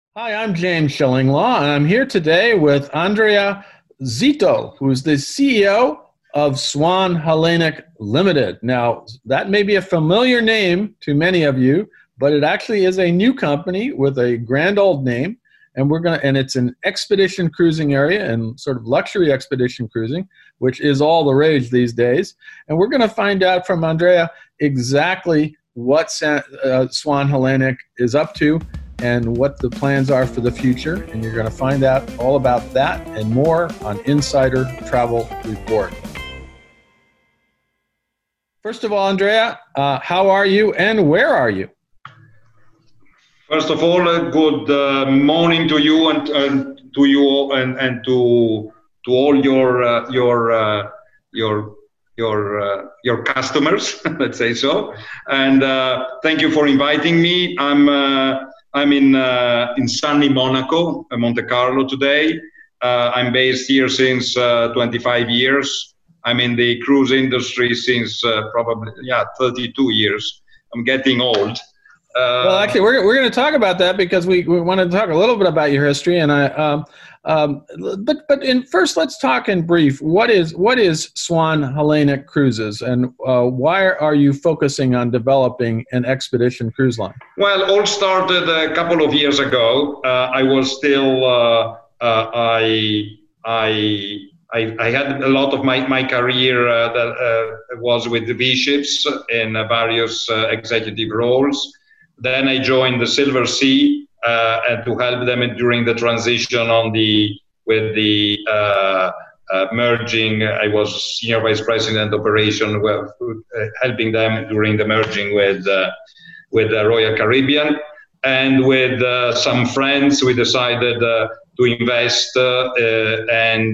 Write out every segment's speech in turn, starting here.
Hi, I'm James Shillinglaw, and I'm here today with Andrea Zito, who's the CEO of Swan Hellenic Limited. Now, that may be a familiar name to many of you, but it actually is a new company with a grand old name, and it's an expedition cruising area and sort of luxury expedition cruising, which is all the rage these days. And we're going to find out from Andrea exactly what Swan Hellenic is up to and what the plans are for the future. And you're going to find out all about that and more on Insider Travel Report. First of all, Andrea, how are you and where are you? First of all, good morning to you and to you and to all your customers. Let's say so. And thank you for inviting me. I'm in sunny Monaco, Monte Carlo today. I'm based here since 25 years. I'm in the cruise industry since probably 32 years. I'm getting old. Well, actually, we're going to talk about that because we want to talk a little bit about your history. And first, let's talk in brief. What is Swan Hellenic Cruises, and why are you focusing on developing an expedition cruise line? Well, all started a couple of years ago. I was still I had a lot of my career that was with the V-ships in various executive roles. Then I joined the Silver Sea and to help them during the transition with the merging. I was senior vice president operation, helping them during the merging with the Royal Caribbean, and with some friends we decided to invest and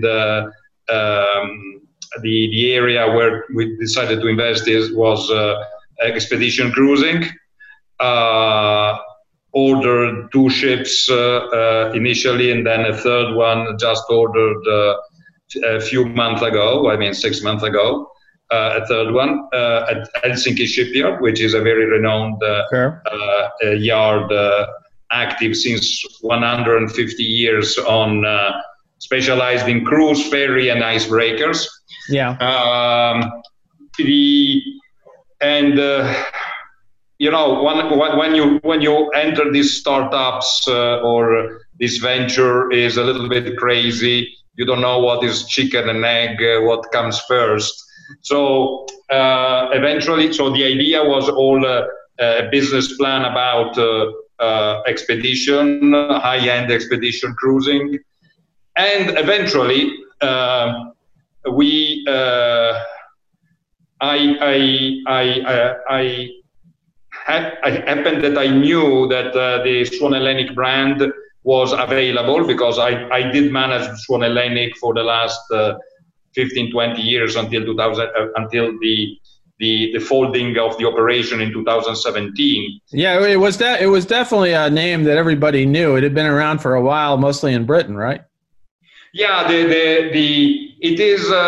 the area where we decided to invest was expedition cruising. Ordered 2 ships initially, and then a third one just ordered a few months ago, 6 months ago, a third one at Helsinki Shipyard, which is a very renowned yard, active since 150 years on specialized in cruise, ferry, and icebreakers. Yeah. When you enter these startups or this venture is a little bit crazy. You don't know what is chicken and egg, what comes first. So eventually, the idea was all a business plan about expedition, high-end expedition cruising, and eventually it happened that I knew that the Swan Hellenic brand was available because I did manage Swan Hellenic for the last 15, 20 years until the folding of the operation in 2017. Yeah, it was definitely a name that everybody knew. It had been around for a while, mostly in Britain, right? Yeah, it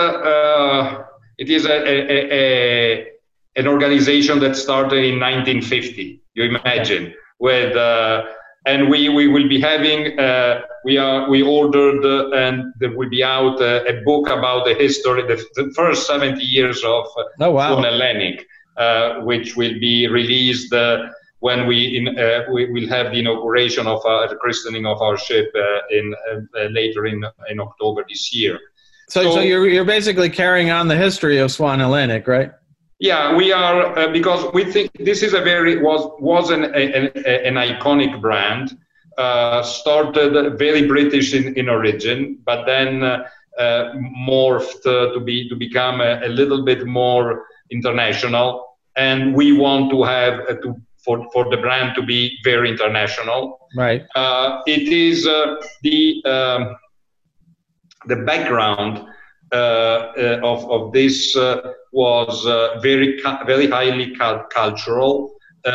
is an organization that started in 1950. You imagine, and we will be having we ordered and there will be out a book about the history, the first 70 years of Swan Hellenic, which will be released when we will have the inauguration of the christening of our ship later in October this year. So you're basically carrying on the history of Swan Hellenic, right? Yeah, we are because we think this is was an iconic brand. Started very British in origin, but then morphed to become a little bit more international. And we want to have for the brand to be very international. Right. It is the background of this was very highly cultural.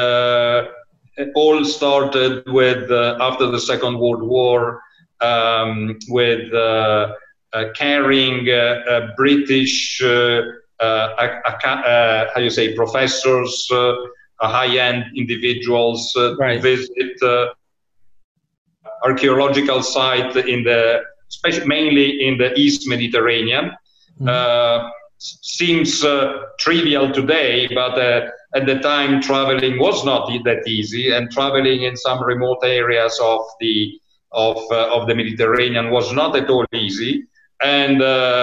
All started with after the Second World War with carrying British professors, high-end individuals right. visit archaeological site mainly in the East Mediterranean. Seems trivial today, but at the time traveling was not that easy, and traveling in some remote areas of the Mediterranean was not at all easy. And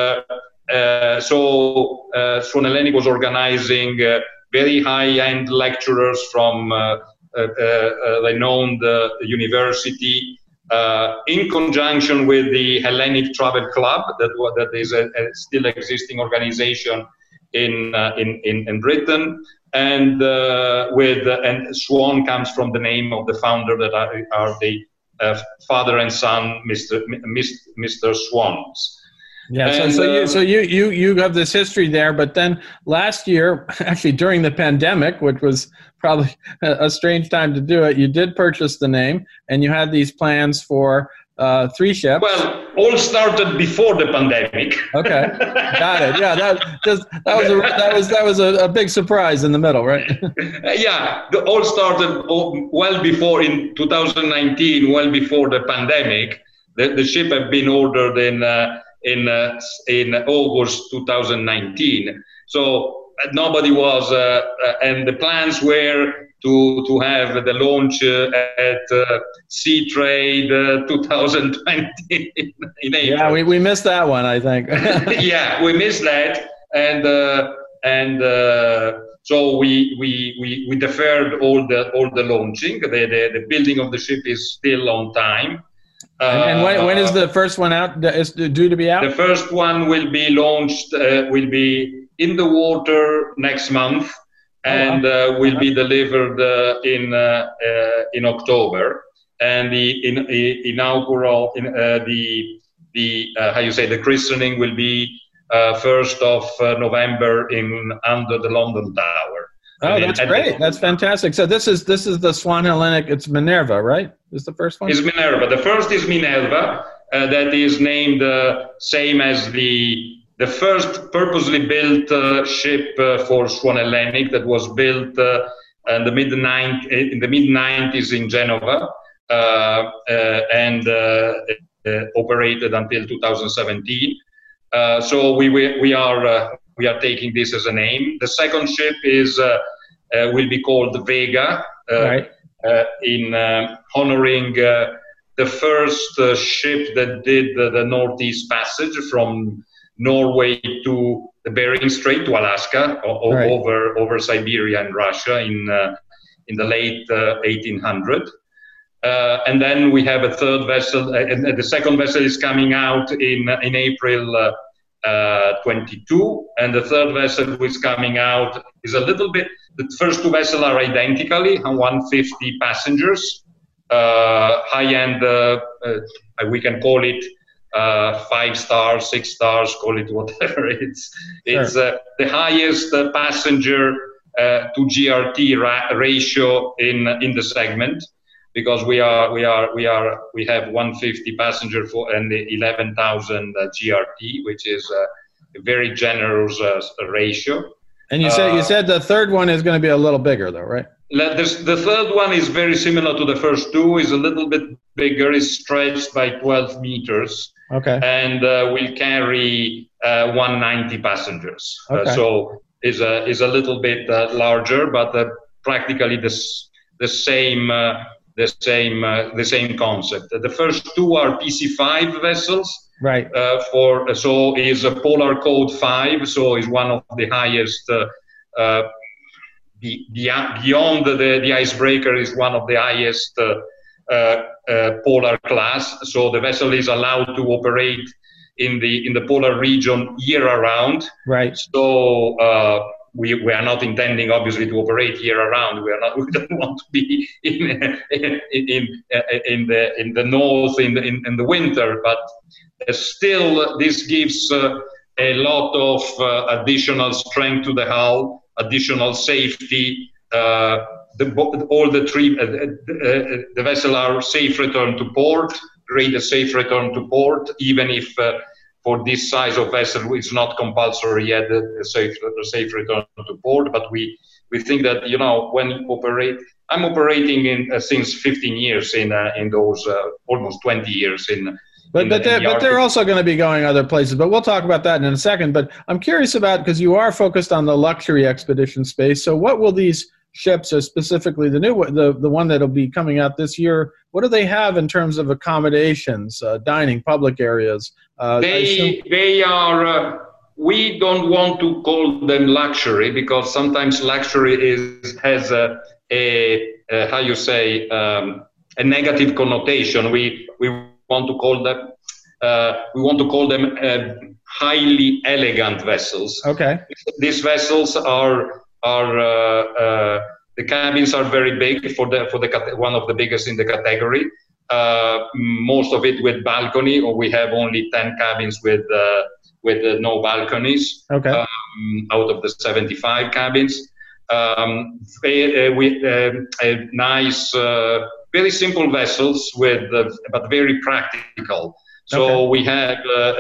so Swan Hellenic was organizing very high-end lecturers from renowned university, in conjunction with the Hellenic Travel Club, that is a still existing organization in Britain, and and Swan comes from the name of the founder, that are the father and son, Mr. Swans. Yeah, and, so you have this history there, but then last year, actually during the pandemic, which was probably a strange time to do it, you did purchase the name, and you had these plans for 3 ships. Well, all started before the pandemic. Okay, got it. Yeah, that was a big surprise in the middle, right? Yeah, all started well before, in 2019, well before the pandemic. The ship had been ordered in August 2019. So nobody was, and the plans were to have the launch at Sea Trade 2020 in April. Yeah, we missed that one, I think. Yeah, we missed that, and so we deferred all the launching. The building of the ship is still on time. And when is the first one out? Is due to be out? The first one will be launched, will be in the water next month, and will be delivered in October. And the inaugural, the christening will be 1st of November under the London Tower. Oh, that's great. That's fantastic. So this is the Swan Hellenic. It's Minerva, right? Is the first one? It's Minerva. The first is Minerva. That is named same as the first purposely built ship for Swan Hellenic, that was built in the mid-90s in Genova, and operated until 2017. So we are taking this as a name. The second ship will be called Vega, right. In honoring the first ship that did the Northeast Passage from Norway to the Bering Strait to Alaska, right. over Siberia and Russia in the late 1800s. And then we have a third vessel, and the second vessel is coming out in April 22, and the third vessel is coming out is a little bit. The first 2 vessels are identically 150 passengers, high-end. We can call it 5 stars, 6 stars, call it whatever. It's the highest passenger to GRT ratio in the segment, because we have 150 passenger and 11,000 GRT, which is a very generous ratio. And you said the third one is going to be a little bigger, though, right? The third one is very similar to the first 2. Is a little bit bigger. Is stretched by 12 meters. Okay. And will carry 190 passengers. Okay. So is a little bit larger, but practically the same concept. The first 2 are PC5 vessels. Right. So is a Polar Code 5. So is one of the highest. Beyond the icebreaker is one of the highest polar class. So the vessel is allowed to operate in the polar region year around. Right. So we are not intending, obviously, to operate year around. We don't want to be in the north in the winter, but still this gives a lot of additional strength to the hull, additional safety. All the 3 the vessel are safe return to port, grade a safe return to port, even if for this size of vessel it's not compulsory yet the safe return to port, but we we think that, you know, when you operate, I'm operating in since 15 years in those almost 20 years in. But they're also going to be going other places. But we'll talk about that in a second. But I'm curious about, because you are focused on the luxury expedition space. So what will these ships, specifically the one that'll be coming out this year, what do they have in terms of accommodations, dining, public areas? They are. We don't want to call them luxury, because sometimes luxury has a how you say, a negative connotation. We want to call them highly elegant vessels. Okay. These vessels are the cabins are very big for one of the biggest in the category. Most of it with balcony, or we have only 10 cabins with no balconies. Okay. Out of the 75 cabins. Nice, very simple vessels but very practical. So okay. We have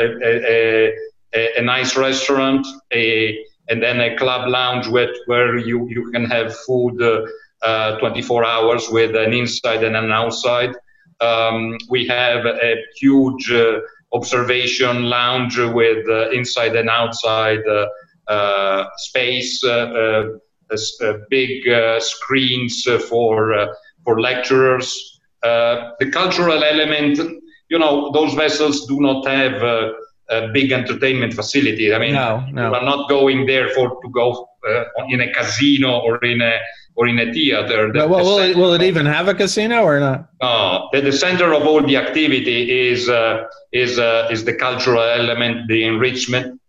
a nice restaurant, and then a club lounge where you can have food 24 hours with an inside and an outside. We have a huge observation lounge with inside and outside space, big screens for lecturers. The cultural element, you know, those vessels do not have a big entertainment facility. I mean, no. You are not going there to go in a casino or in a theater. Will it even have a casino or not? No, the center of all the activity is the cultural element, the enrichment,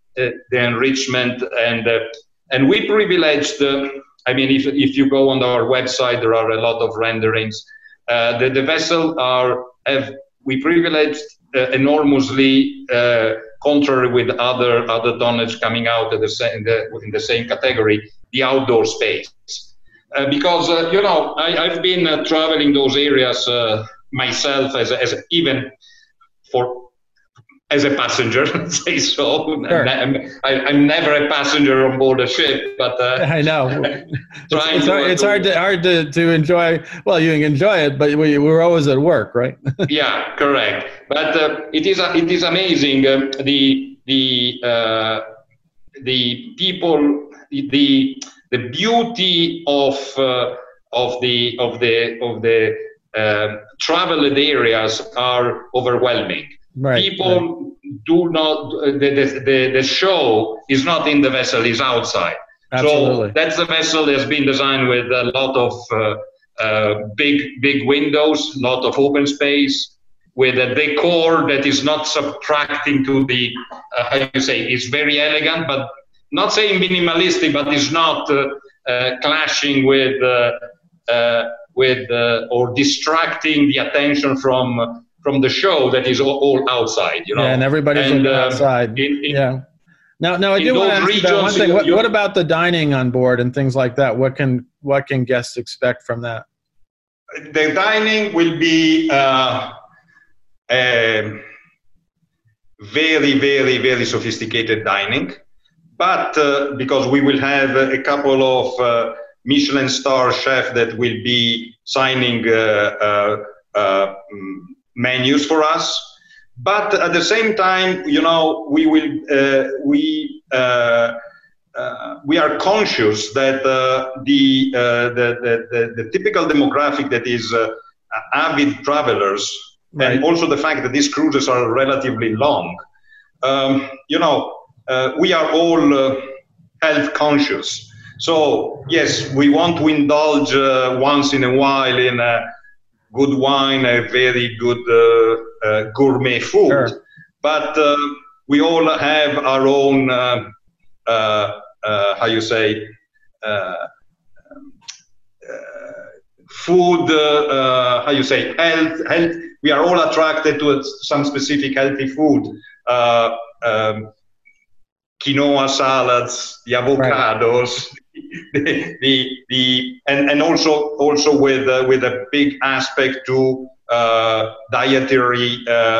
and we privileged. I mean, if you go on our website, there are a lot of renderings. The vessel we privileged enormously, contrary with other tonnage coming out in the same category, the outdoor space. Because you know, I've been traveling those areas myself as a passenger, let's say so. Sure. I'm never a passenger on board a ship, but I know it's hard to enjoy. Well, you can enjoy it, but we're always at work, right? Yeah, correct. But it is amazing the people, the beauty of the traveled areas are overwhelming. Right, people do not. The show is not in the vessel; is outside. Absolutely. So that's the vessel that's been designed with a lot of big windows, lot of open space, with a decor that is not subtracting to the how you say, it's very elegant, but not saying minimalistic, but it's not clashing with or distracting the attention from the show that is all outside, you know. Yeah, and everybody's looking outside. Yeah. Now I do want to ask you about one thing. What about the dining on board and things like that? What can guests expect from that? The dining will be very, very, very sophisticated dining, but because we will have a couple of Michelin star chefs that will be signing menus for us, but at the same time, you know, we are conscious that the typical demographic that is avid travelers, right, and also the fact that these cruises are relatively long, you know, we are all health conscious. So yes, we want to indulge once in a while in a good wine, a very good gourmet food, sure, but we all have our own how you say food, how you say, health. We are all attracted to some specific healthy food. Quinoa salads, the avocados, right, and also with a big aspect to dietary.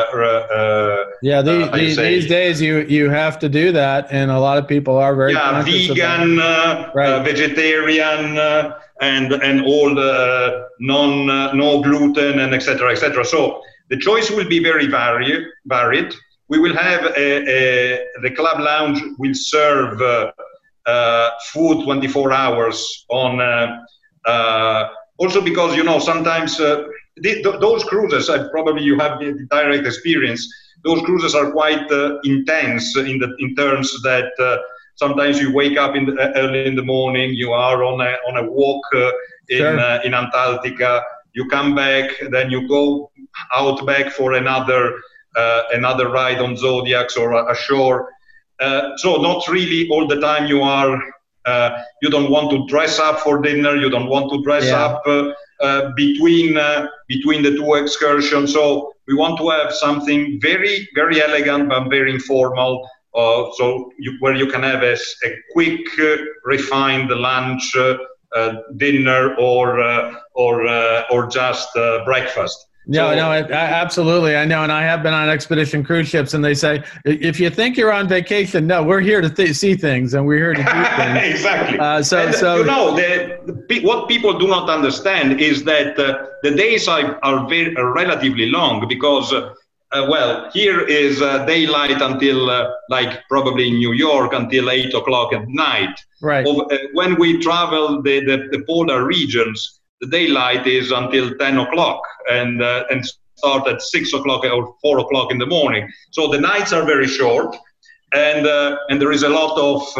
These days you have to do that, and a lot of people are very vegan, vegetarian, and all the no gluten, and etc. etc. So the choice will be very varied. We will have the club lounge will serve food 24 hours on. Also because sometimes those cruises, probably you have the direct experience. Those cruises are quite intense in terms that sometimes you wake up early in the morning, you are on a walk in Antarctica, you come back, then you go out back for another ride on Zodiacs or ashore. So not really all the time you are. You don't want to dress up for dinner. You don't want to dress up between the two excursions. So we want to have something very, very elegant but very informal. Where you can have a quick, refined lunch, dinner, or just breakfast. Absolutely. I know. And I have been on expedition cruise ships, and they say, if you think you're on vacation, no, we're here to see things, and we're here to do things. Exactly. What people do not understand is that the days are relatively long because, here is daylight until, probably in New York, until 8 o'clock at night. Right. When we travel the polar regions, the daylight is until 10 o'clock and start at 6 o'clock or 4 o'clock in the morning. So the nights are very short, and there is a lot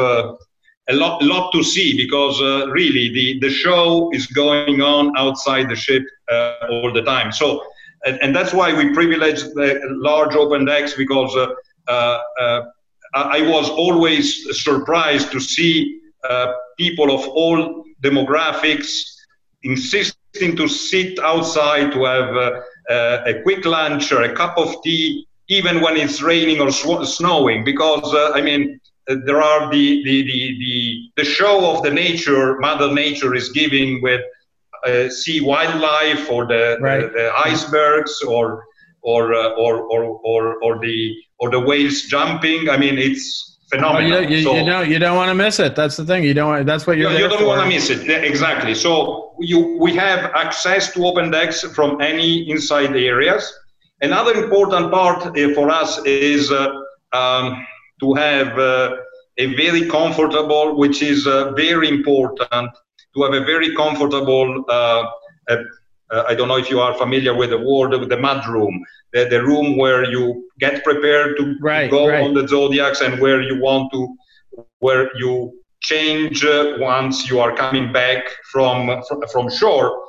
to see because really the show is going on outside the ship all the time. So and that's why we privilege the large open decks because I was always surprised to see people of all demographics insisting to sit outside to have a quick lunch or a cup of tea, even when it's raining or snowing, because there are the show of the nature, Mother Nature is giving with sea wildlife or the icebergs or the whales jumping. It's phenomenal. You don't want to miss it. That's the thing. That's what you're. You don't want to miss it. Exactly. So we have access to open decks from any inside areas. Another important part for us is to have a very comfortable, which is very important, to have a very comfortable. I don't know if you are familiar with the word, with the mud room, the room where you get prepared to go on the Zodiacs and where you change once you are coming back from shore.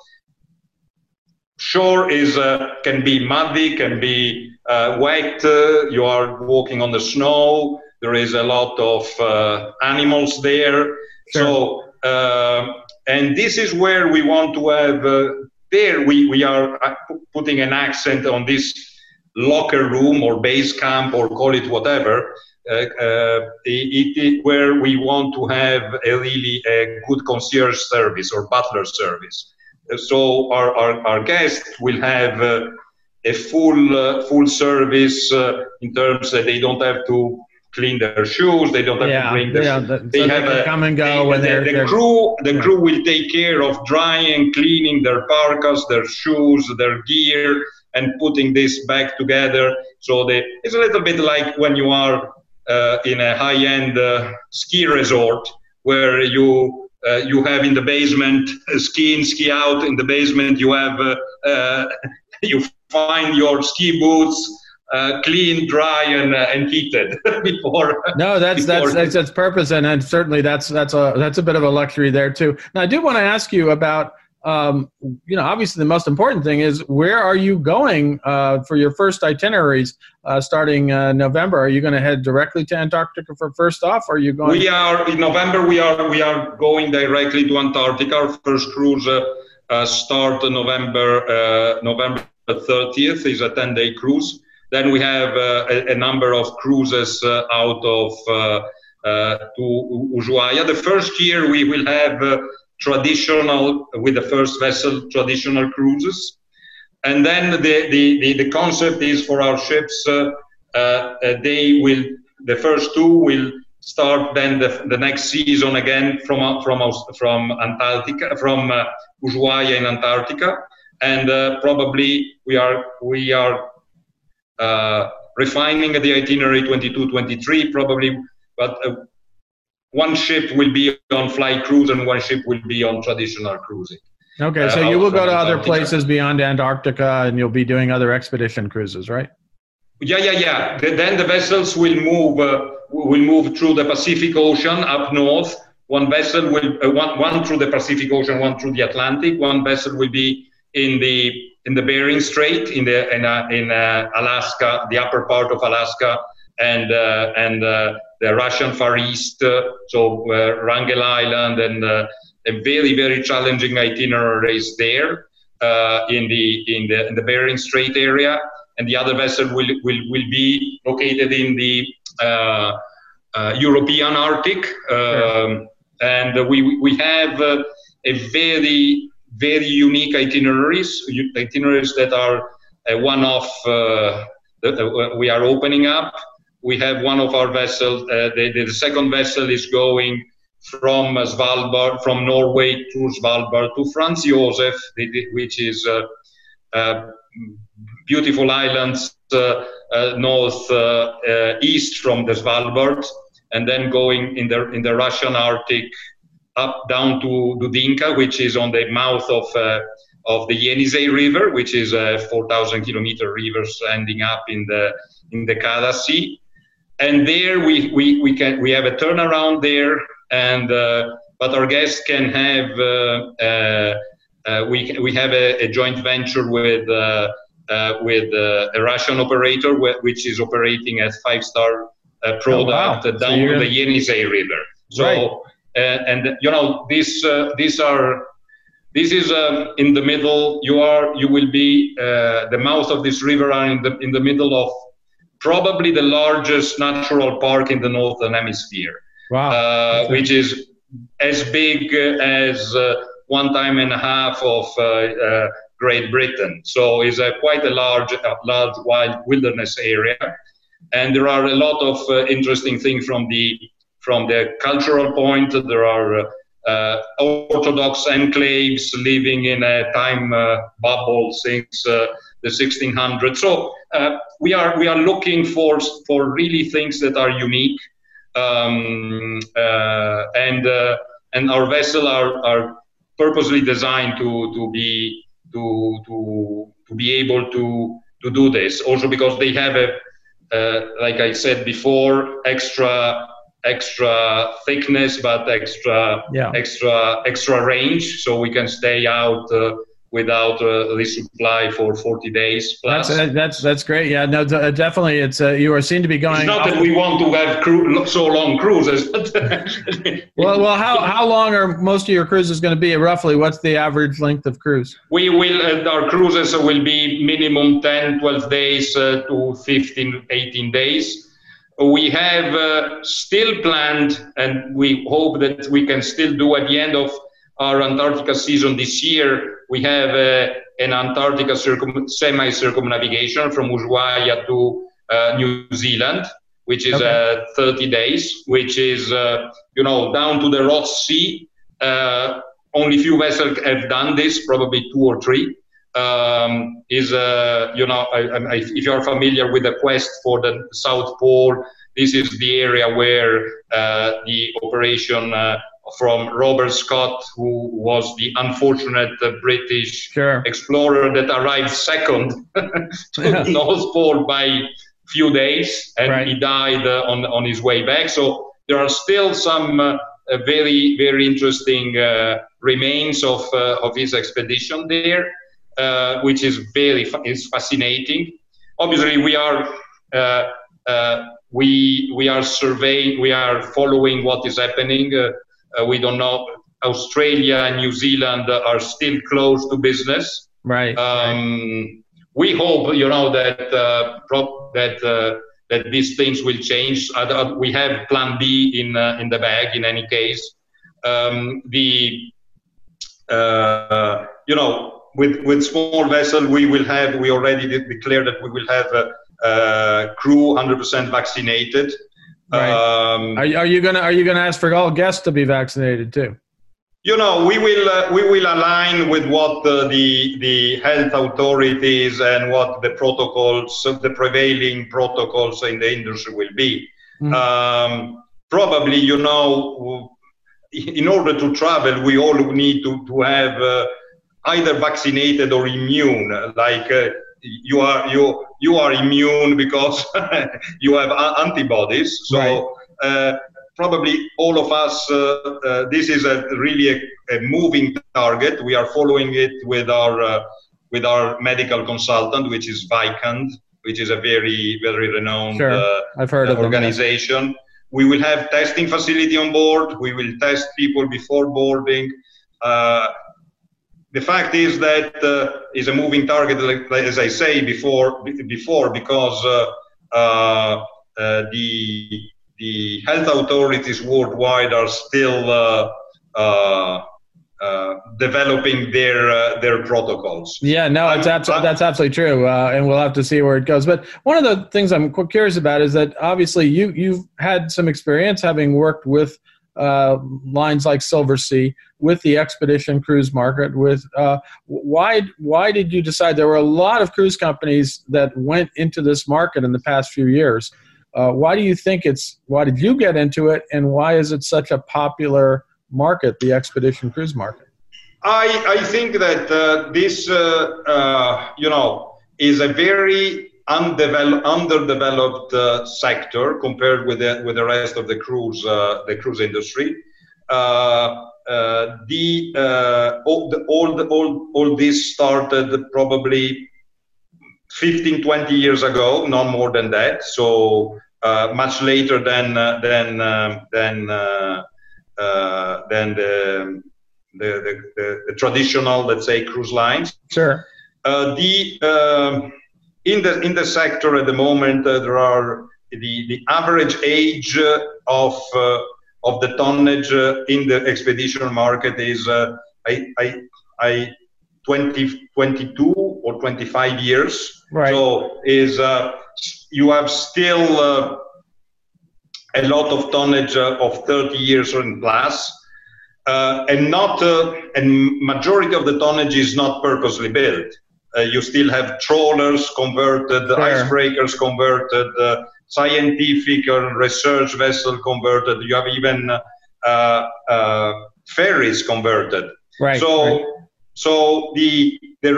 Shore can be muddy, can be wet. You are walking on the snow. There is a lot of animals there. Sure. So, and this is where we want to have. There we are putting an accent on this locker room or base camp or call it whatever, where we want to have a good concierge service or butler service. So our guests will have a full service in terms that they don't have to clean their shoes. They don't have to bring their. They come and go when the crew will take care of drying, cleaning their parkas, their shoes, their gear, and putting this back together. So it's a little bit like when you are in a high-end ski resort where you have in the basement ski in, ski out. In the basement you have you find your ski boots. Clean, dry, and heated before. No, that's purpose, and certainly that's a bit of a luxury there too. Now, I do want to ask you about, obviously the most important thing is where are you going for your first itineraries starting November? Are you going to head directly to Antarctica for first off? Or are you going? We are in November. We are going directly to Antarctica. Our first cruise start November 30th. Is a 10-day cruise. Then we have a number of cruises out of to Ushuaia. The first year we will have traditional, with the first vessel, traditional cruises. And then the concept is for our ships, the first two will start then the next season again from Antarctica, from Ushuaia in Antarctica, and probably we are refining the itinerary 22-23 probably, but one ship will be on fly cruise and one ship will be on traditional cruising. Okay, so you will go to other places beyond Antarctica, and you'll be doing other expedition cruises, right? Yeah. Then the vessels will move through the Pacific Ocean up north. One vessel will one through the Pacific Ocean, one through the Atlantic. One vessel will be in the Bering Strait in Alaska, the upper part of Alaska, and the Russian Far East, so Wrangel Island, and very, very challenging itineraries there in the Bering Strait area. And the other vessel will be located in the European Arctic. Sure. And we have a very, very unique itineraries that are one-off that we are opening up. We have one of our vessels, the second vessel is going from Svalbard, from Norway to Svalbard to Franz Josef, which is beautiful islands north east from the Svalbard, and then going in the Russian Arctic up down to Dudinka, which is on the mouth of the Yenisei River, which is a 4,000 kilometer river ending up in the Kara Sea. And there we have a turnaround there, and but our guests can have we have a joint venture with a Russian operator which is operating a 5-star product down the Yenisei River. So right. And you know this is in the middle. You will be the mouth of this river are in the middle of probably the largest natural park in the Northern Hemisphere. Wow. Which is as big as 1.5 times of Great Britain. So it's quite a large wild wilderness area. And there are a lot of interesting things from the cultural point. There are Orthodox enclaves living in a time bubble since the 1600s. So we are looking for really things that are unique, and our vessels are purposely designed to be able to do this. Also because they have like I said before, extra thickness, but extra range, so we can stay out without resupply for 40 days plus. That's great. Yeah, no, definitely. It's you are seen to be going. It's not that we want to have so long cruises. well, how long are most of your cruises going to be? Roughly, what's the average length of cruise? We will our cruises will be minimum 10, 12 days to 15, 18 days. We have still planned, and we hope that we can still do at the end of our Antarctica season this year. We have an Antarctica semi-circumnavigation from Ushuaia to New Zealand, which is 30 days, which is down to the Ross Sea. Only few vessels have done this, probably 2 or 3. If you're familiar with the quest for the South Pole, this is the area where the operation from Robert Scott, who was the unfortunate British explorer that arrived second to the North Pole by few days, and he died on his way back. So there are still some very, very interesting remains of his expedition there. Which is is fascinating. Obviously, we are surveying, we are following what is happening. We don't know. Australia and New Zealand are still closed to business. Right. We hope, that these things will change. We have Plan B in the bag. In any case, with small vessel, we already declared that we will have a crew 100% vaccinated. Right. Are you gonna ask for all guests to be vaccinated too? We will align with what the health authorities and what the protocols, the prevailing protocols in the industry will be. Mm-hmm. Probably, in order to travel, we all need to have either vaccinated or immune. Like you are immune because you have antibodies. So probably all of us. This is really a moving target. We are following it with our medical consultant, which is Vicand, which is a very, very renowned I've heard of organization. Them. We will have testing facility on board. We will test people before boarding. The fact is that is a moving target, like as I say before because the health authorities worldwide are still developing their protocols. Yeah, no, that's absolutely true, and we'll have to see where it goes. But one of the things I'm curious about is that obviously you've had some experience having worked with lines like Silversea, with the expedition cruise market. With why did you decide? There were a lot of cruise companies that went into this market in the past few years. Why did you get into it, and why is it such a popular market, the expedition cruise market? I think that this is a very underdeveloped sector compared with the rest of the cruise industry. All this started probably 15-20 years ago, not more than that. So much later than the traditional, let's say, cruise lines. Sure. In the sector at the moment, there are the average age of the tonnage in the expedition market is 22 or 25 years. Right. So you have still a lot of tonnage of 30 years and plus, and majority of the tonnage is not purposely built. You still have trawlers converted, icebreakers converted, scientific or research vessel converted. You have even ferries converted. Right. So the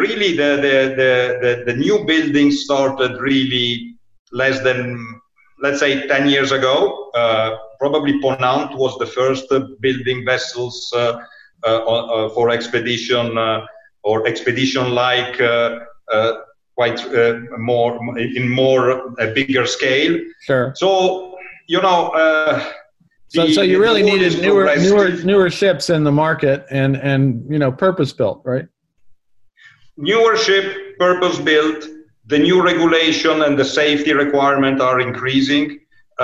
new buildings started really less than, let's say, 10 years ago. Probably Ponant was the first building vessels for expedition or expedition-like, quite a bigger scale. Sure. So so you really needed newer ships in the market and purpose built, right? Newer ship, purpose built. The new regulation and the safety requirement are increasing.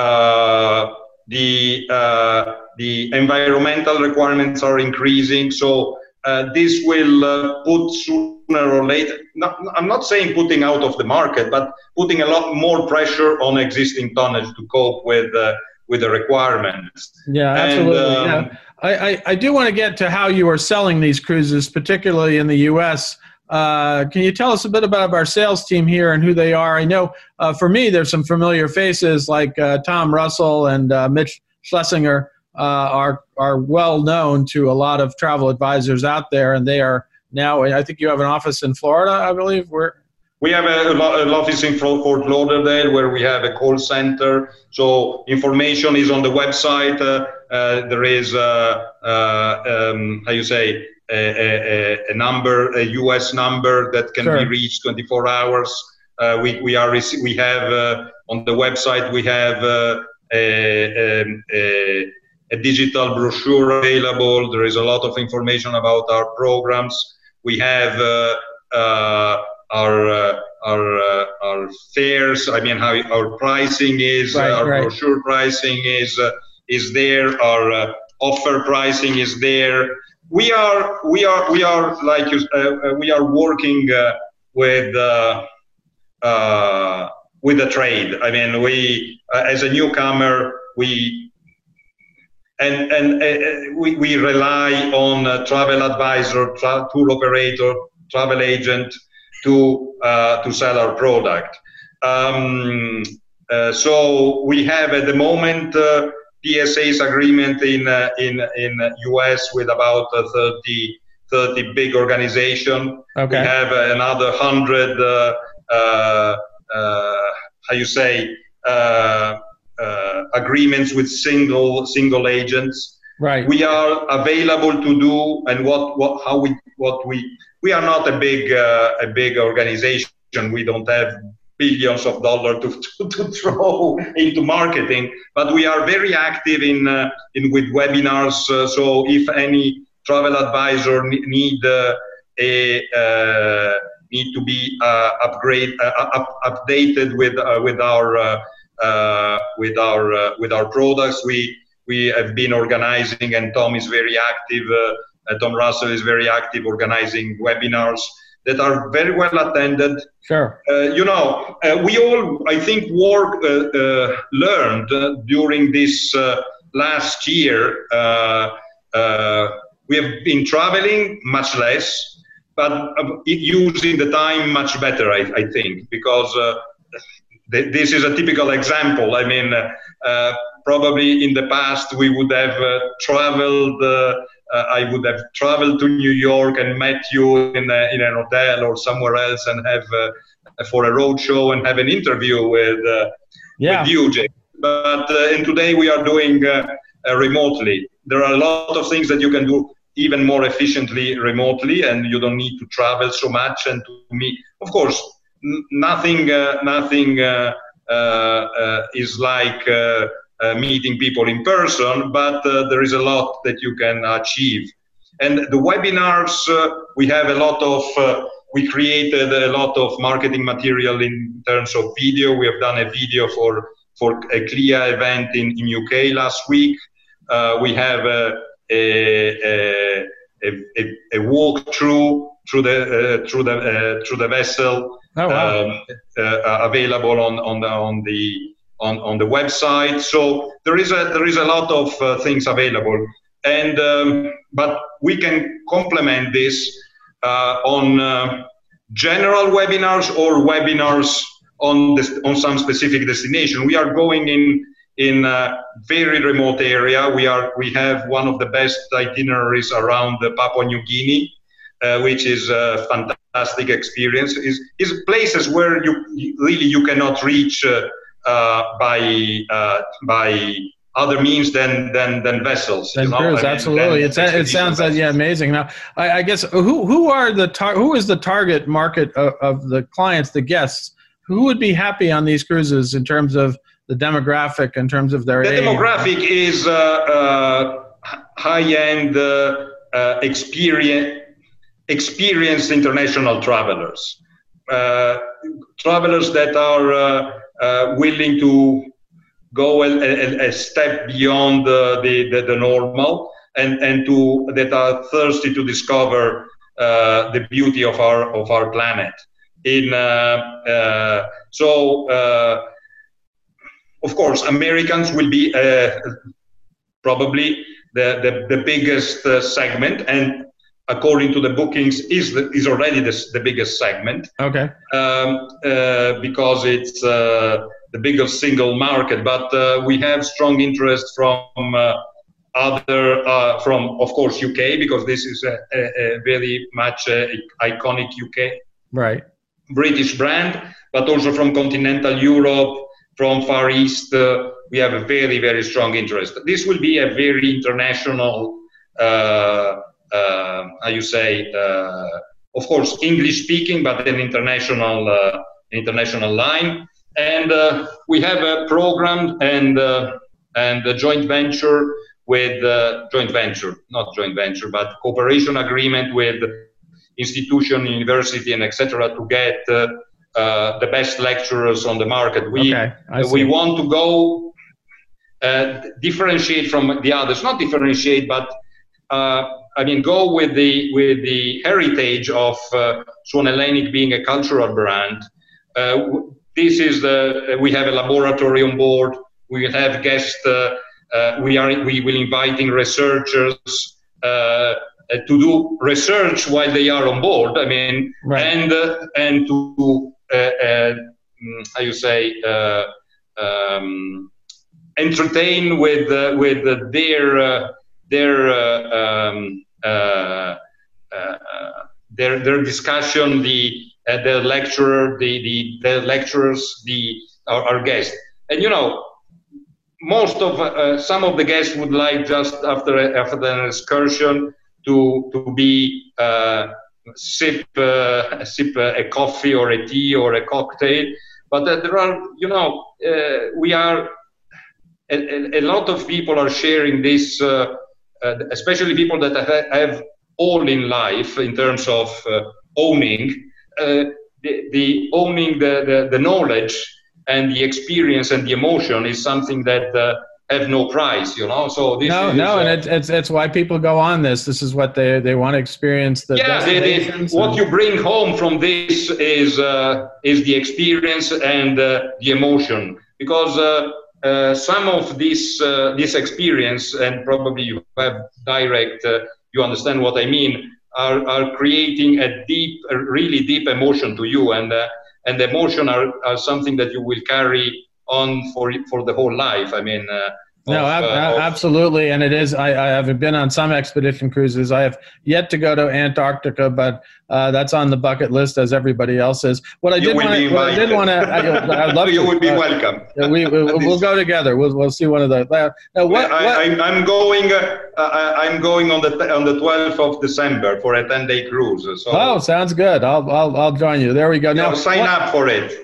The environmental requirements are increasing. So this will put sooner or later. I'm not saying putting out of the market, but putting a lot more pressure on existing tonnage to cope with the requirements. Yeah, absolutely. I do want to get to how you are selling these cruises, particularly in the U.S. Can you tell us a bit about our sales team here and who they are? I know for me, there's some familiar faces like Tom Russell and Mitch Schlesinger are well known to a lot of travel advisors out there, and they are now. I think you have an office in Florida, I believe. We have an office in Fort Lauderdale where we have a call center. So information is on the website. There is a number, a US number that can be reached 24 hours. We have on the website we have a digital brochure available. There is a lot of information about our programs. We have our fares. I mean, how our pricing is. Brochure pricing is there. Our offer pricing is there. we are like we are working with the trade. I mean, we as a newcomer, we rely on travel advisor, tour operator, travel agent to sell our product. So we have at the moment PSA's agreement in US with about 30 big organization. Okay. We have another 100 agreements with single agents. Right. We are available to do, and we are not a big organization. We don't have billions of dollars to throw into marketing, but we are very active with webinars. So if any travel advisor need to be updated with our products, we have been organizing, and Tom is very active. Tom Russell is very active organizing webinars that are very well attended. Sure. We all, I think, learned during this last year. We have been traveling much less, but using the time much better, I think, because this is a typical example. I mean, probably in the past we would have traveled. I would have traveled to New York and met you in an hotel or somewhere else and have for a road show and have an interview with you, Jay. But and today we are doing remotely. There are a lot of things that you can do even more efficiently remotely, and you don't need to travel so much. And to me, of course, nothing is like meeting people in person, but there is a lot that you can achieve. And the webinars, we have a lot of, we created a lot of marketing material in terms of video. We have done a video for a CLIA event in UK last week. We have a walkthrough through the vessel. Oh, wow. Available on the website. So there is a lot of things available, and but we can complement this on general webinars or webinars on some specific destination. We are going in a very remote area. We have one of the best itineraries around Papua New Guinea, which is a fantastic experience. Is places where you cannot reach by other means than vessels. Cruise, absolutely. It sounds amazing. Now, I guess who is the target market of the clients, the guests? Who would be happy on these cruises in terms of the demographic, in terms of their age? The demographic is high-end, experienced international travelers. Travelers that are willing to go a step beyond the normal, and that are thirsty to discover the beauty of our planet. Of course, Americans will be probably the biggest segment, and according to the bookings, is already the biggest segment. Okay. Because it's the biggest single market, but we have strong interest from of course UK, because this is a very much iconic UK, right, British brand, but also from continental Europe, from Far East. We have a very, very strong interest. This will be a very international. Of course, English speaking, but an international line. And we have a program and a joint venture with cooperation agreement with institution, university, and etc. to get the best lecturers on the market. We want to go differentiate from the others, not differentiate, but go with the heritage of Swan Hellenic being a cultural brand. We have a laboratory on board. We will have guests. We will inviting researchers to do research while they are on board. Right. And to entertain with their discussion, the lecturer, the lecturers, our guests. And most of some of the guests would like just after an excursion to be sip a coffee or a tea or a cocktail. But there are, we are a lot of people are sharing this, especially people that have all in life in terms of owning the knowledge and the experience and the emotion is something that have no price, So this and it's why people go on this. This is what they want to experience. What you bring home from this is the experience and the emotion, because some of this experience, and probably you have direct, you understand what I mean, are creating a really deep emotion to you, and the emotion are something that you will carry on for the whole life. Absolutely, and it is. I have been on some expedition cruises. I have yet to go to Antarctica, but that's on the bucket list, as everybody else is. I'd love you to. would be welcome. We'll go together. We'll see one of those. I'm going on the 12th of December for a 10-day cruise. So. Sounds good. I'll join you. There we go. Now sign up for it.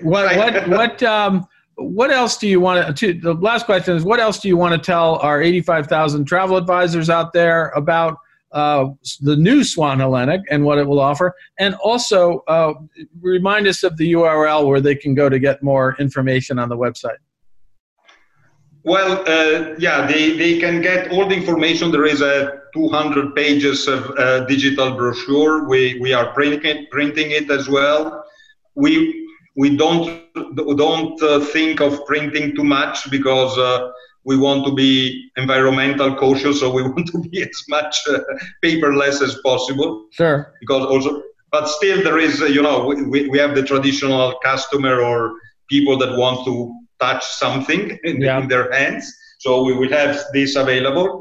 What else do you want to? The last question is: what else do you want to tell our 85,000 travel advisors out there about the new Swan Hellenic and what it will offer? And also remind us of the URL where they can go to get more information on the website. Well, they can get all the information. There is 200 pages of digital brochure. We are printing it as well. We don't think of printing too much because we want to be environmental cautious, so we want to be as much paperless as possible. Sure. But still, there is, we have the traditional customer or people that want to touch something in their hands. So we will have this available.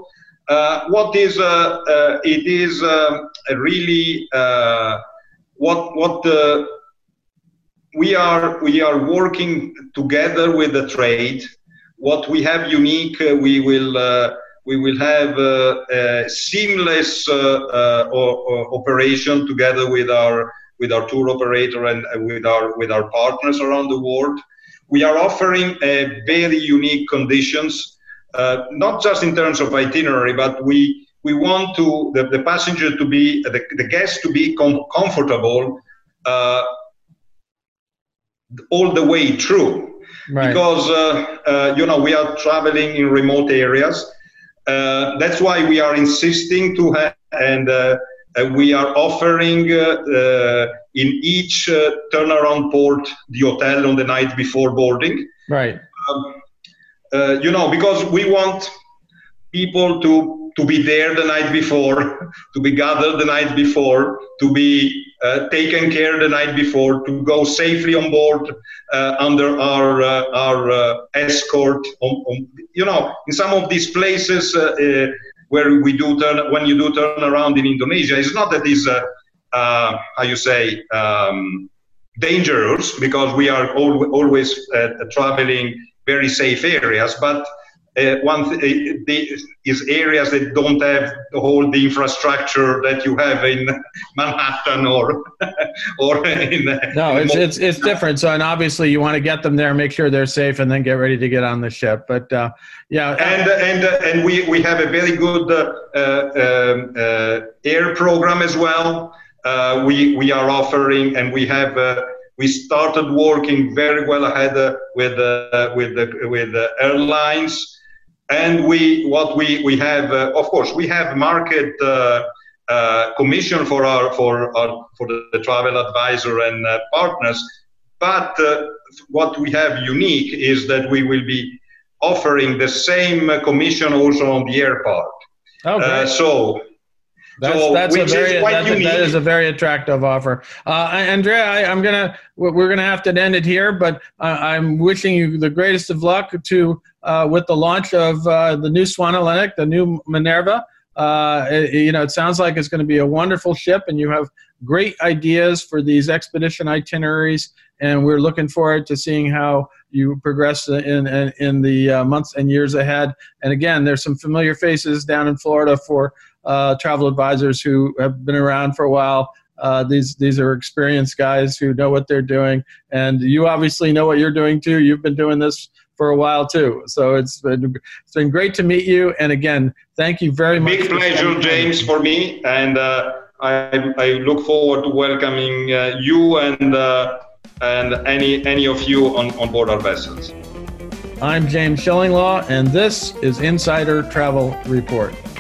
We are working together with the trade. What we have unique, we will have a seamless operation together with our tour operator and with our partners around the world. We are offering a very unique conditions, not just in terms of itinerary, but we want the passenger to be the guest to be comfortable. All the way through, right. Because we are traveling in remote areas. That's why we are insisting to have, and we are offering in each turnaround port the hotel on the night before boarding. Right. Because we want people to be there the night before, to be gathered the night before, to be taken care the night before, to go safely on board under our escort. In some of these places where when you do turn around in Indonesia, it's not that it's dangerous, because we are always traveling very safe areas, but is areas that don't have the infrastructure that you have in Manhattan or in. No, it's different. So, and obviously you want to get them there, make sure they're safe, and then get ready to get on the ship. But and we have a very good air program as well. We are offering, and we started working very well ahead with the airlines. And we have, of course, we have market commission for the travel advisor and partners. But what we have unique is that we will be offering the same commission also on the air part. Oh, that is a very attractive offer. Andrea, we're gonna have to end it here, but I'm wishing you the greatest of luck with the launch of the new Swan Hellenic, the new Minerva. It sounds like it's going to be a wonderful ship, and you have great ideas for these expedition itineraries, and we're looking forward to seeing how you progress in the months and years ahead. And again, there's some familiar faces down in Florida for travel advisors who have been around for a while. These are experienced guys who know what they're doing, and you obviously know what you're doing too. You've been doing this for a while too, so it's been great to meet you. And again, thank you very much. Big pleasure, James, for me, and I look forward to welcoming you and any of you on board our vessels. I'm James Shillinglaw, and this is Insider Travel Report.